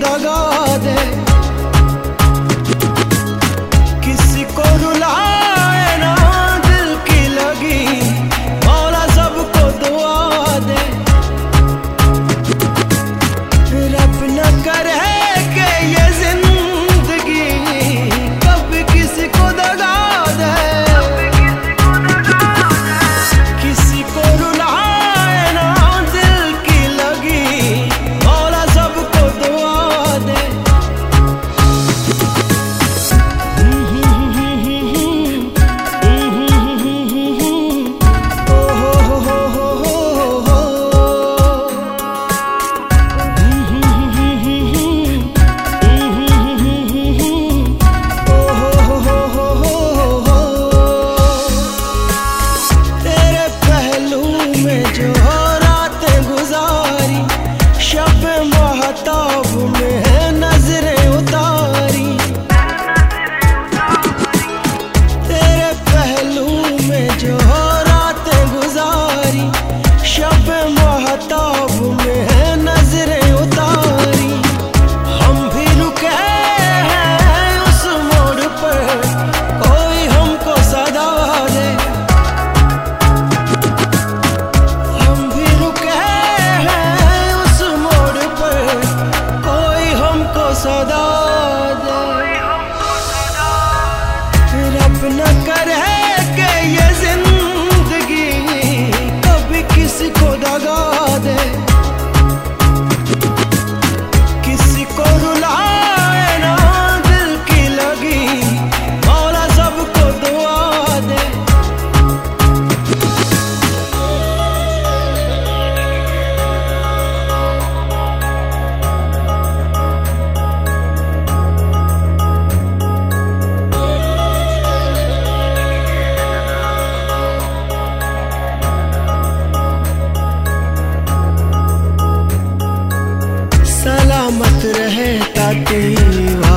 दगा दे, किसी को रुलाए ना दिल की लगी, मौला सबको दुआ दे। रब न करे कि ये जिंदगी कभी किसी को दगा दे, किसी को रुलाए ना दिल की लगी, मौला सबको दुआ दे। तेरे पहलू में जो रातें गुजारी, शब महताब में है नजरें उतारी। तेरे पहलू में जो रातें गुजारी, शब महताब में है नजरें उतारी। हम भी रुके हैं उस मोड़ पर, कोई हमको सदा दे। हम भी रुके हैं उस मोड़ पर, कोई हमको सदा दे। रब न करे कि ये जिंदगी कभी किसी को दगा दे, किसी को रुलाए ना दिल की लगी, मौला सबको दुआ दे। सलामत रहे ताती